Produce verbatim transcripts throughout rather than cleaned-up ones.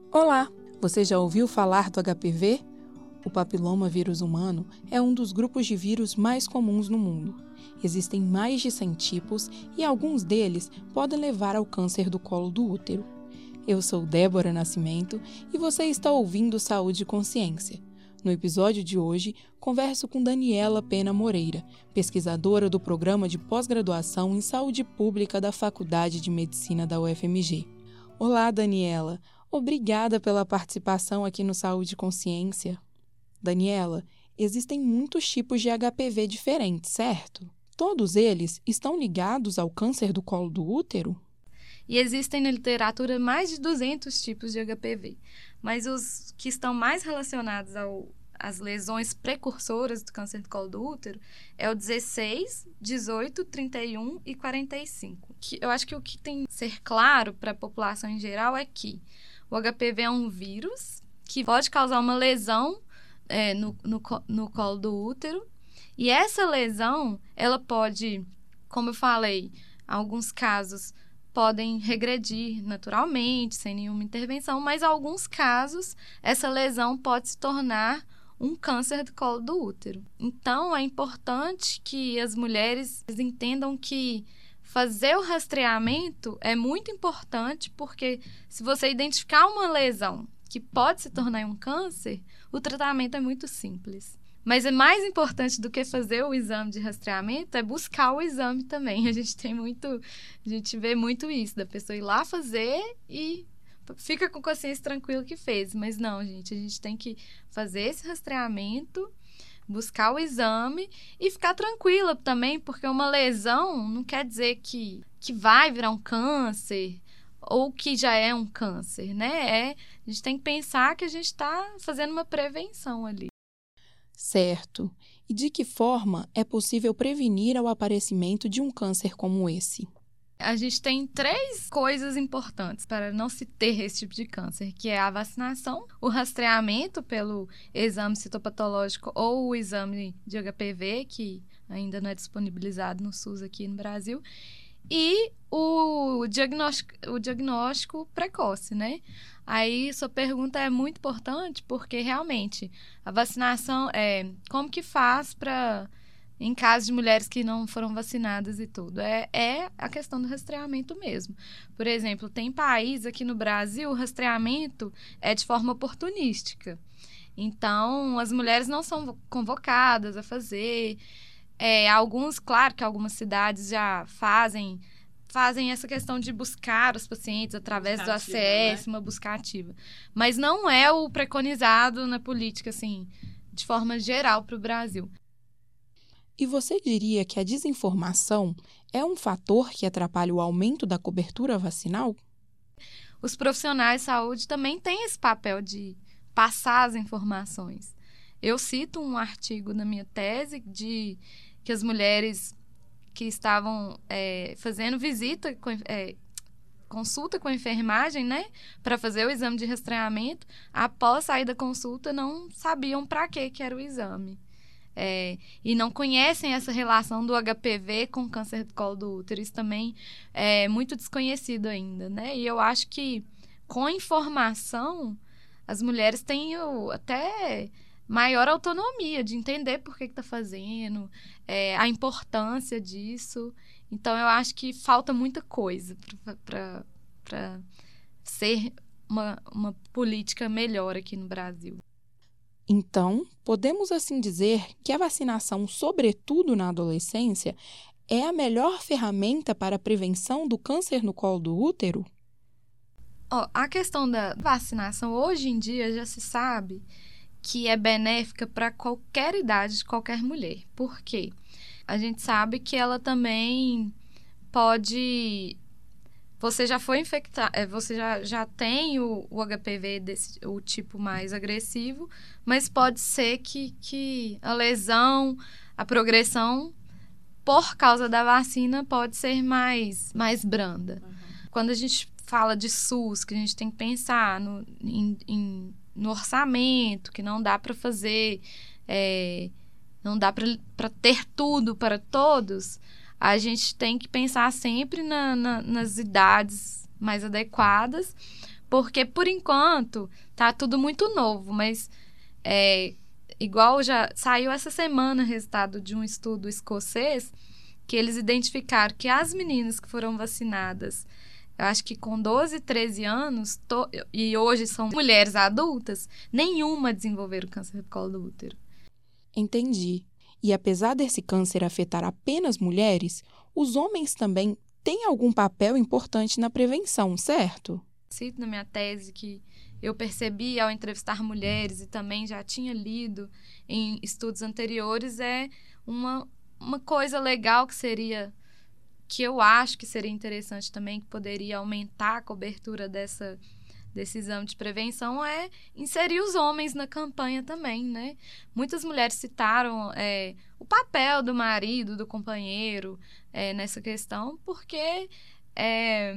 Olá! Você já ouviu falar do H P V? O papiloma vírus humano é um dos grupos de vírus mais comuns no mundo. Existem mais de cem tipos e alguns deles podem levar ao câncer do colo do útero. Eu sou Débora Nascimento e você está ouvindo Saúde e Consciência. No episódio de hoje, converso com Daniela Pena Moreira, pesquisadora do Programa de Pós-Graduação em Saúde Pública da Faculdade de Medicina da U F M G. Olá, Daniela! Obrigada pela participação aqui no Saúde e Consciência. Daniela, existem muitos tipos de H P V diferentes, certo? Todos eles estão ligados ao câncer do colo do útero? E existem na literatura mais de duzentos tipos de H P V, mas os que estão mais relacionados ao, às lesões precursoras do câncer do colo do útero é o dezesseis, dezoito, trinta e um e quarenta e cinco. Que eu acho que o que tem que ser claro para a população em geral é que o H P V é um vírus que pode causar uma lesão é, no, no, no colo do útero. E essa lesão, ela pode, como eu falei, em alguns casos podem regredir naturalmente, sem nenhuma intervenção, mas em alguns casos, essa lesão pode se tornar um câncer do colo do útero. Então, é importante que as mulheres entendam que fazer o rastreamento é muito importante, porque se você identificar uma lesão que pode se tornar um câncer, o tratamento é muito simples. Mas é mais importante do que fazer o exame de rastreamento é buscar o exame também. A gente tem muito, a gente vê muito isso, da pessoa ir lá fazer e fica com consciência tranquila que fez. Mas não, gente, a gente tem que fazer esse rastreamento, buscar o exame e ficar tranquila também, porque uma lesão não quer dizer que, que vai virar um câncer ou que já é um câncer, né? É, a gente tem que pensar que a gente está fazendo uma prevenção ali. Certo. E de que forma é possível prevenir o aparecimento de um câncer como esse? A gente tem três coisas importantes para não se ter esse tipo de câncer, que é a vacinação, o rastreamento pelo exame citopatológico ou o exame de H P V, que ainda não é disponibilizado no SUS aqui no Brasil, e o diagnóstico, o diagnóstico precoce, né? Aí, sua pergunta é muito importante, porque realmente a vacinação é como que faz para, em caso de mulheres que não foram vacinadas e tudo, é, é a questão do rastreamento mesmo. Por exemplo, tem país aqui no Brasil, o rastreamento é de forma oportunística. Então, as mulheres não são convocadas a fazer. É, alguns, claro que algumas cidades já fazem... fazem essa questão de buscar os pacientes através buscar do A C S, né? Uma busca ativa. Mas não é o preconizado na política, assim, de forma geral para o Brasil. E você diria que a desinformação é um fator que atrapalha o aumento da cobertura vacinal? Os profissionais de saúde também têm esse papel de passar as informações. Eu cito um artigo na minha tese de que as mulheres que estavam é, fazendo visita, com, é, consulta com a enfermagem, né, para fazer o exame de rastreamento, após sair da consulta, não sabiam para que que era o exame. É, e não conhecem essa relação do H P V com câncer do colo do útero. Isso também é muito desconhecido ainda, né? E eu acho que, com informação, as mulheres têm o, até... maior autonomia de entender por que está fazendo, é, a importância disso. Então, eu acho que falta muita coisa para ser uma, uma política melhor aqui no Brasil. Então, podemos assim dizer que a vacinação, sobretudo na adolescência, é a melhor ferramenta para a prevenção do câncer no colo do útero? Oh, a questão da vacinação, hoje em dia, já se sabe que é benéfica para qualquer idade de qualquer mulher. Por quê? A gente sabe que ela também pode... Você já foi infectado, você já, já tem o, o H P V, desse, o tipo mais agressivo, mas pode ser que, que a lesão, a progressão, por causa da vacina, pode ser mais, mais branda. Uhum. Quando a gente fala de SUS, que a gente tem que pensar no, em, em no orçamento, que não dá para fazer, é, não dá para ter tudo para todos, a gente tem que pensar sempre na, na, nas idades mais adequadas, porque, por enquanto, tá tudo muito novo, mas é, igual já saiu essa semana o resultado de um estudo escocês, que eles identificaram que as meninas que foram vacinadas, eu acho que com doze, treze anos, to, e hoje são mulheres adultas, nenhuma desenvolveram câncer do colo do útero. Entendi. E apesar desse câncer afetar apenas mulheres, os homens também têm algum papel importante na prevenção, certo? Cito na minha tese que eu percebi ao entrevistar mulheres e também já tinha lido em estudos anteriores, é uma, uma coisa legal que seria, que eu acho que seria interessante também, que poderia aumentar a cobertura dessa, desse exame de prevenção, é inserir os homens na campanha também, né? Muitas mulheres citaram é, o papel do marido, do companheiro é, nessa questão, porque é,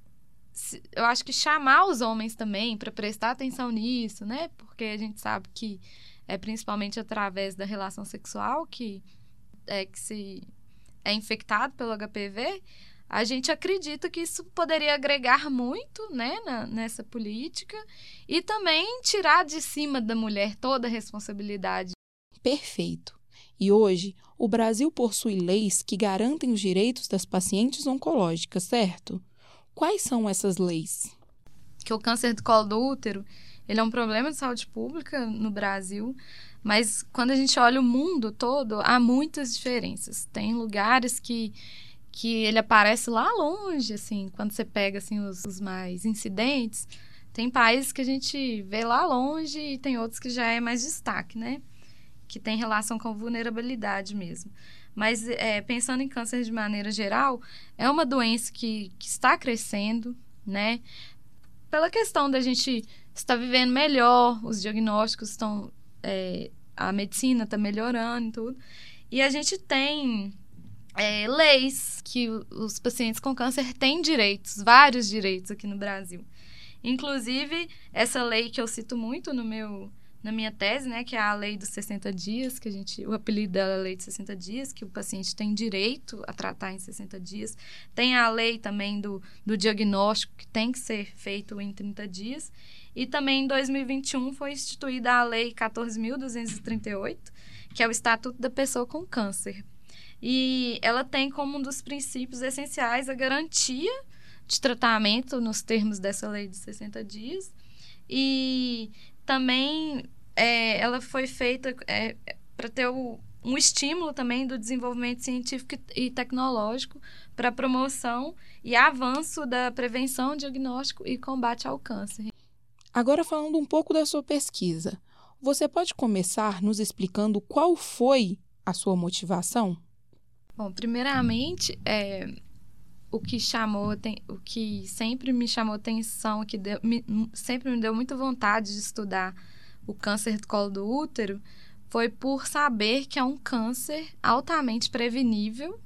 eu acho que chamar os homens também para prestar atenção nisso, né? Porque a gente sabe que é principalmente através da relação sexual que, é, que se é infectado pelo H P V. A gente acredita que isso poderia agregar muito, né, na, nessa política e também tirar de cima da mulher toda a responsabilidade. Perfeito. E hoje, o Brasil possui leis que garantem os direitos das pacientes oncológicas, certo? Quais são essas leis? Que o câncer do colo do útero, ele é um problema de saúde pública no Brasil, mas quando a gente olha o mundo todo, há muitas diferenças. Tem lugares que, que ele aparece lá longe, assim, quando você pega assim, os, os mais incidentes. Tem países que a gente vê lá longe e tem outros que já é mais destaque, né? Que tem relação com vulnerabilidade mesmo. Mas é, pensando em câncer de maneira geral, é uma doença que, que está crescendo, né? Pela questão da gente estar vivendo melhor, os diagnósticos estão... É, a medicina está melhorando e tudo. E a gente tem é, leis que os pacientes com câncer têm direitos, vários direitos aqui no Brasil. Inclusive, essa lei que eu cito muito no meu... na minha tese, né, que é a lei dos sessenta dias, que a gente, o apelido dela é a lei dos sessenta dias, que o paciente tem direito a tratar em sessenta dias. Tem a lei também do, do diagnóstico, que tem que ser feito em trinta dias. E também em dois mil e vinte e um foi instituída a lei quatorze mil duzentos e trinta e oito, que é o Estatuto da Pessoa com Câncer. E ela tem como um dos princípios essenciais a garantia de tratamento nos termos dessa lei de sessenta dias. E também é, ela foi feita é, para ter o, um estímulo também do desenvolvimento científico e tecnológico para promoção e avanço da prevenção, diagnóstico e combate ao câncer. Agora, falando um pouco da sua pesquisa, você pode começar nos explicando qual foi a sua motivação? Bom, primeiramente, é, o que chamou, o que sempre me chamou atenção, que deu, me, sempre me deu muita vontade de estudar o câncer do colo do útero, foi por saber que é um câncer altamente prevenível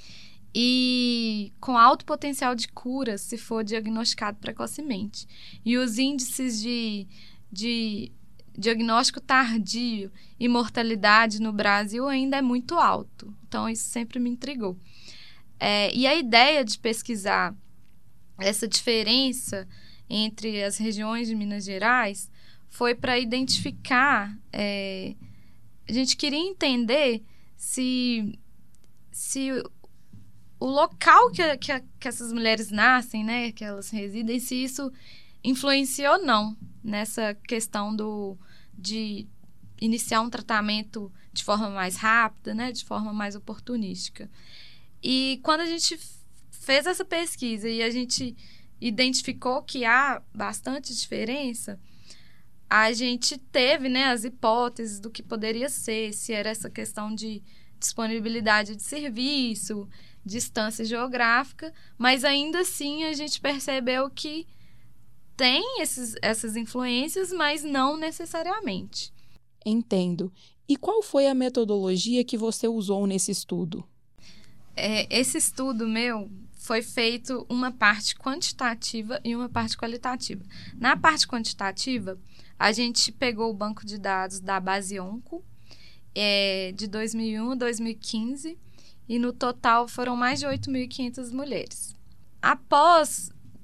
e com alto potencial de cura se for diagnosticado precocemente. E os índices de, de diagnóstico tardio e mortalidade no Brasil ainda é muito alto. Então, isso sempre me intrigou. É, e a ideia de pesquisar essa diferença entre as regiões de Minas Gerais foi para identificar... É, a gente queria entender se... se o local que, que, que essas mulheres nascem, né, que elas residem, se isso influencia ou não nessa questão do, de iniciar um tratamento de forma mais rápida, né, de forma mais oportunística. E quando a gente fez essa pesquisa e a gente identificou que há bastante diferença, a gente teve, né, as hipóteses do que poderia ser, se era essa questão de disponibilidade de serviço, distância geográfica, mas ainda assim a gente percebeu que tem esses, essas influências, mas não necessariamente. Entendo. E qual foi a metodologia que você usou nesse estudo? É, esse estudo meu foi feito uma parte quantitativa e uma parte qualitativa. Na parte quantitativa, a gente pegou o banco de dados da Basionco, é, de dois mil e um a dois mil e quinze, e no total foram mais de oito mil e quinhentas mulheres. Após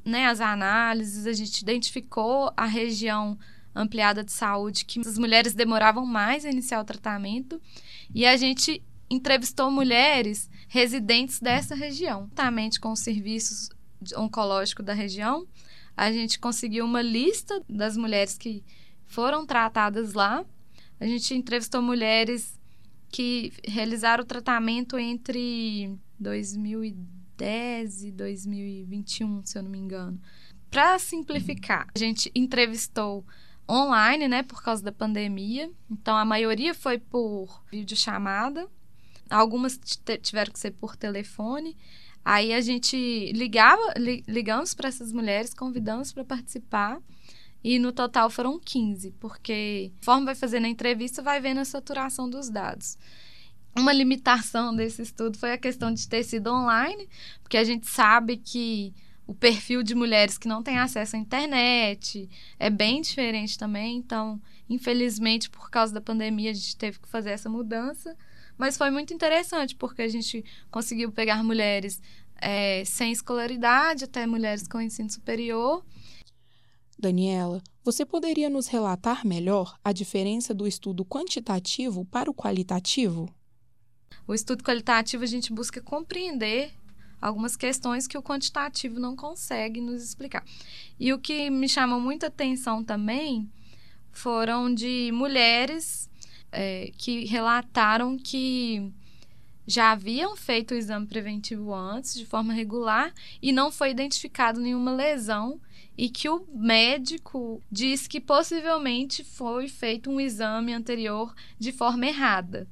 né, as análises, a gente identificou a região ampliada de saúde, que as mulheres demoravam mais a iniciar o tratamento, e a gente entrevistou mulheres residentes dessa região. Juntamente com os serviços oncológicos da região, a gente conseguiu uma lista das mulheres que foram tratadas lá. A gente entrevistou mulheres que realizaram o tratamento entre dois mil e dez e dois mil e vinte e um, se eu não me engano. Para simplificar, a gente entrevistou online, né, por causa da pandemia. Então, a maioria foi por videochamada. Algumas tiveram que ser por telefone. Aí, a gente ligava, li, ligamos para essas mulheres, convidamos para participar. E, no total, foram quinze, porque conforme vai fazendo a entrevista, vai vendo a saturação dos dados. Uma limitação desse estudo foi a questão de ter sido online, porque a gente sabe que o perfil de mulheres que não têm acesso à internet é bem diferente também. Então, infelizmente, por causa da pandemia, a gente teve que fazer essa mudança. Mas foi muito interessante, porque a gente conseguiu pegar mulheres é, sem escolaridade até mulheres com ensino superior. Daniela, você poderia nos relatar melhor a diferença do estudo quantitativo para o qualitativo? O estudo qualitativo, a gente busca compreender algumas questões que o quantitativo não consegue nos explicar. E o que me chamou muita atenção também foram de mulheres é, que relataram que já haviam feito o exame preventivo antes, de forma regular, e não foi identificado nenhuma lesão, e que o médico diz que possivelmente foi feito um exame anterior de forma errada.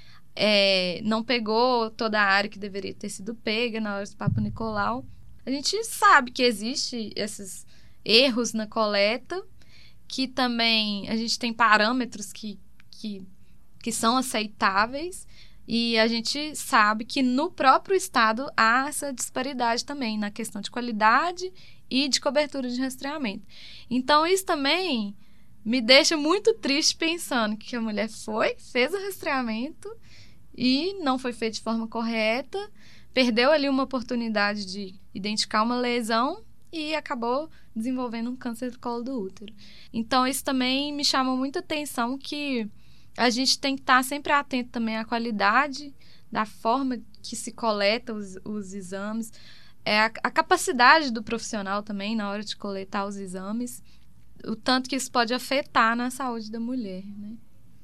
É, não pegou toda a área que deveria ter sido pega na hora do Papa Nicolau. A gente sabe que existe esses erros na coleta, que também a gente tem parâmetros que, que, que são aceitáveis, e a gente sabe que no próprio estado há essa disparidade também na questão de qualidade e de cobertura de rastreamento. Então, isso também me deixa muito triste pensando que a mulher foi, fez o rastreamento e não foi feito de forma correta, perdeu ali uma oportunidade de identificar uma lesão e acabou desenvolvendo um câncer do colo do útero. Então, isso também me chamou muita atenção, que a gente tem que estar sempre atento também à qualidade, da forma que se coleta os, os exames, é a, a capacidade do profissional também na hora de coletar os exames, o tanto que isso pode afetar na saúde da mulher, né?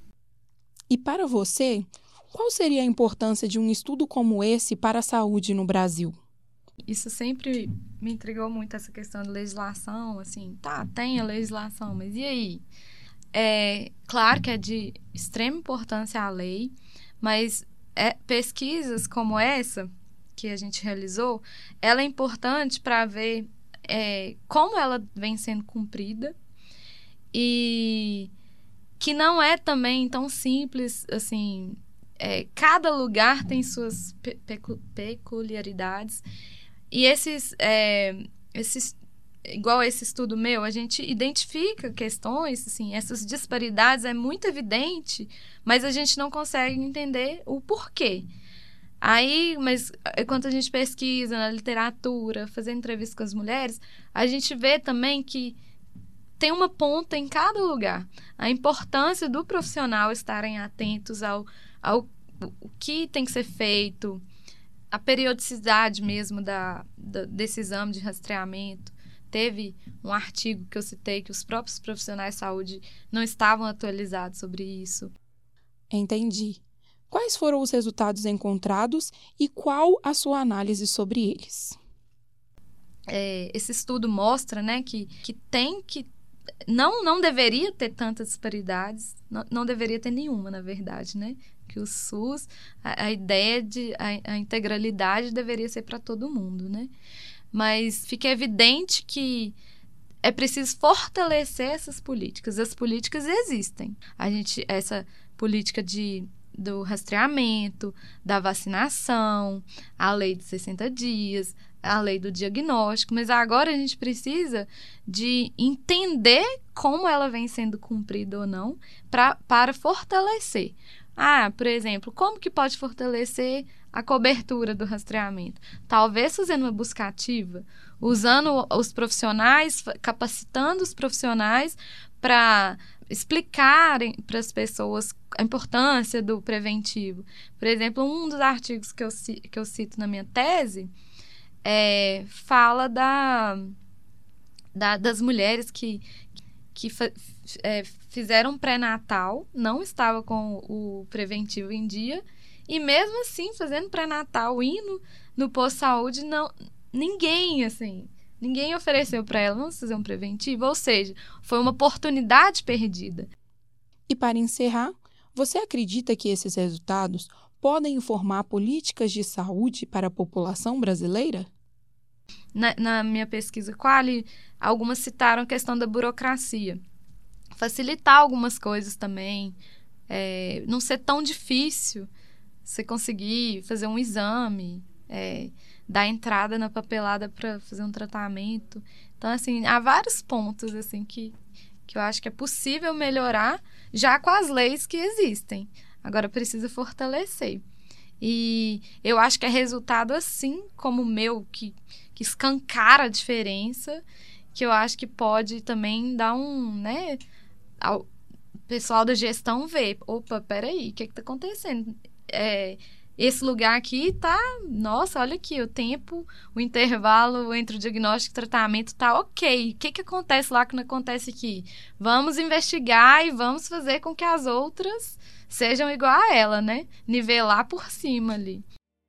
E para você, qual seria a importância de um estudo como esse para a saúde no Brasil? Isso sempre me intrigou muito, essa questão de legislação, assim, tá, tem a legislação, mas e aí? É claro que é de extrema importância a lei, mas é, pesquisas como essa que a gente realizou, ela é importante para ver é, como ela vem sendo cumprida, e que não é também tão simples, assim, é, cada lugar tem suas pe- pecu- peculiaridades, e esses, é, esses, igual esse estudo meu, a gente identifica questões, assim, essas disparidades é muito evidente, mas a gente não consegue entender o porquê. Aí, mas enquanto a gente pesquisa na literatura, fazendo entrevista com as mulheres, a gente vê também que tem uma ponta em cada lugar. A importância do profissional estarem atentos ao, ao o que tem que ser feito, a periodicidade mesmo da, da, desse exame de rastreamento. Teve um artigo que eu citei que os próprios profissionais de saúde não estavam atualizados sobre isso. Entendi. Quais foram os resultados encontrados e qual a sua análise sobre eles? É, esse estudo mostra, né, que, que tem que... Não, não deveria ter tantas disparidades, não, não deveria ter nenhuma, na verdade, né? Que o SUS, a, a ideia de... A, a integralidade deveria ser para todo mundo, né? Mas fica evidente que é preciso fortalecer essas políticas. As políticas existem. A gente, essa política de... do rastreamento, da vacinação, a lei de sessenta dias, a lei do diagnóstico, mas agora a gente precisa de entender como ela vem sendo cumprida ou não pra, para fortalecer. Ah, por exemplo, como que pode fortalecer a cobertura do rastreamento? Talvez fazendo uma busca ativa, usando os profissionais, capacitando os profissionais para explicarem para as pessoas a importância do preventivo. Por exemplo, um dos artigos que eu, que eu cito na minha tese é, fala da, da, das mulheres que, que fa, é, fizeram pré-natal, não estava com o preventivo em dia, e mesmo assim, fazendo pré-natal, indo no posto de saúde, não, ninguém, assim, ninguém ofereceu para ela, vamos fazer um preventivo, ou seja, foi uma oportunidade perdida. E para encerrar, você acredita que esses resultados podem informar políticas de saúde para a população brasileira? Na, na minha pesquisa Quali, algumas citaram a questão da burocracia. Facilitar algumas coisas também, é, não ser tão difícil você conseguir fazer um exame, é, dar entrada na papelada para fazer um tratamento. Então, assim, há vários pontos assim, que, que eu acho que é possível melhorar já com as leis que existem. Agora, precisa fortalecer. E eu acho que é resultado assim como o meu, que, que escancara a diferença, que eu acho que pode também dar um, né, ao pessoal da gestão ver, opa, peraí, o que que tá acontecendo? É, esse lugar aqui tá, nossa, olha aqui, o tempo, o intervalo entre o diagnóstico e o tratamento tá ok. O que que acontece lá que não acontece aqui? Vamos investigar e vamos fazer com que as outras sejam igual a ela, né? Nivelar por cima ali.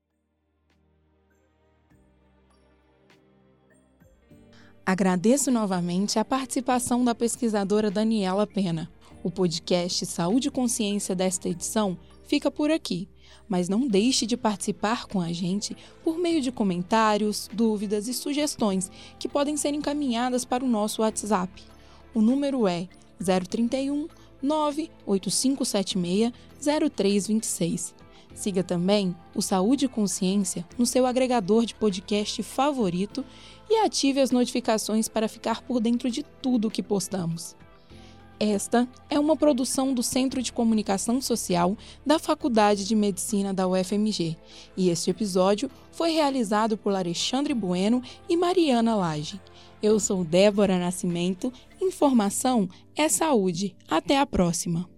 Agradeço novamente a participação da pesquisadora Daniela Pena. O podcast Saúde e Consciência desta edição fica por aqui, mas não deixe de participar com a gente por meio de comentários, dúvidas e sugestões que podem ser encaminhadas para o nosso WhatsApp. O número é zero trinta e um, nove oito cinco sete seis, zero três dois seis. Siga também o Saúde e Consciência no seu agregador de podcast favorito e ative as notificações para ficar por dentro de tudo o que postamos. Esta é uma produção do Centro de Comunicação Social da Faculdade de Medicina da U F M G e este episódio foi realizado por Alexandre Bueno e Mariana Lage. Eu sou Débora Nascimento, informação é saúde. Até a próxima!